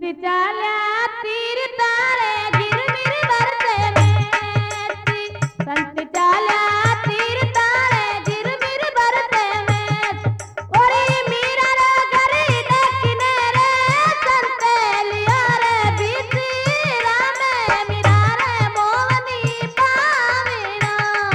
चाल्या तीर तारे गिरमिर बरसे में संत चाल्या तीर तारे गिरमिर बरसे में ओरे मीरा रो गरी देखने रे संत लिया रे बीती रामे मीरा रे मोवनी पावीना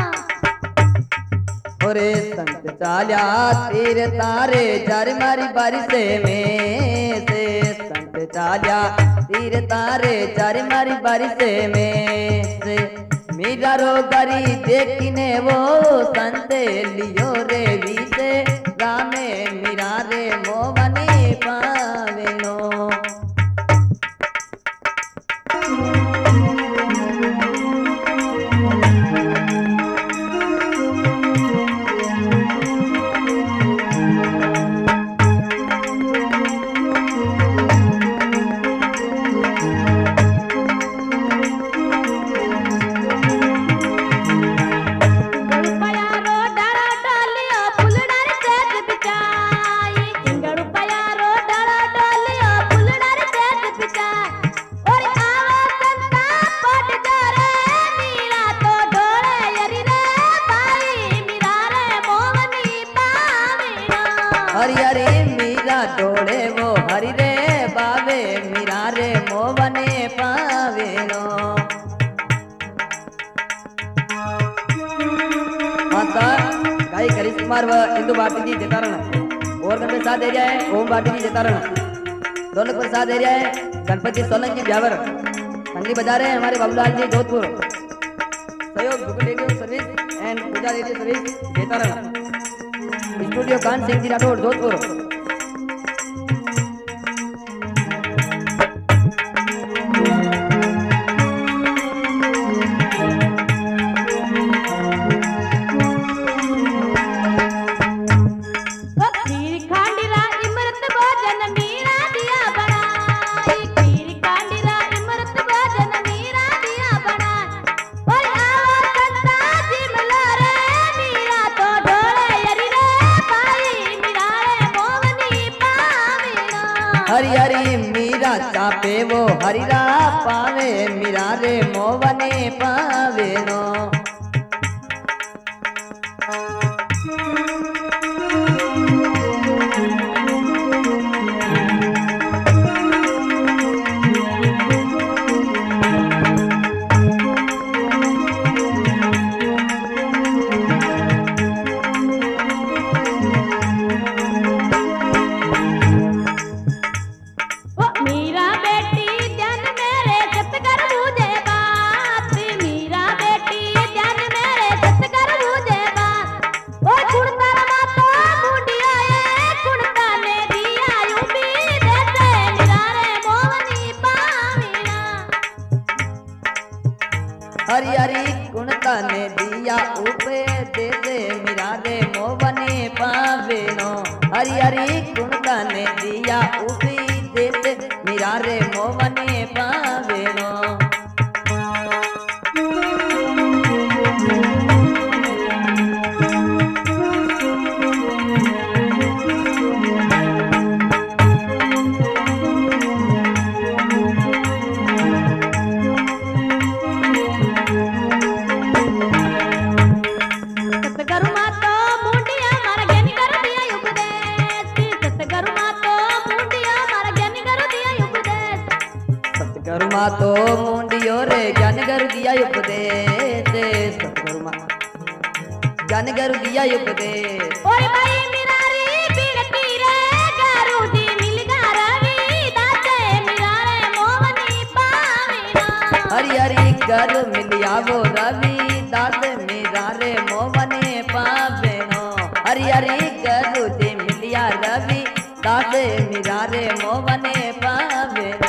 ओरे संत चाल्या तीर तारे जर मारी बारिशे में से संत चाल्या तीर तारे जर मारी बारिशे में से मीरा रो गरी देखने वो संत लियो रे बीते रामे मीरा रे मोवनी पावेनो हरि हरि मीरा डोले वो हरि रे बावे मीरा रे मोवने पावेनो माता गाई करिश कुमार व इंदु भारती जी जतारण और गणपति साथ एरिया है ओम भारती जी जतारण दोनों पर साथ एरिया है गणपति सोलंकी ब्यावर संगली बजा रहे हैं हमारे बाबूलाल जी जोधपुर सहयोग Jugal radio service and Pooja radio service Jaitaran studio Kan Singh ji Rathore Jodhpur Hari Hari Meera चापे वो हरिरा पावे मीरा रे मोवने पावे नो हरि हरि गुणता ने दिया उपे दे दे मीरा रे मोवने पावे नो हरि हरि गुणता ने दिया उपे दे दे मीरा रे मोवने पावे नो करुमा तो मुंडियो रे ज्ञान गुरु दिया उपदेश सतगुरुमा ज्ञान गुरु दिया उपदेश ओए भाई मिरारी बिनती रे गुरु जी मिल गा रवि दाते मिरारे मोवनी पावेना हरि हरि गुरु मिलिया वो रवि दास मीरा रे मोवने पावेनो हरि हरि गुरु जी मिलिया रवि दास मीरा रे मोवने पावेनो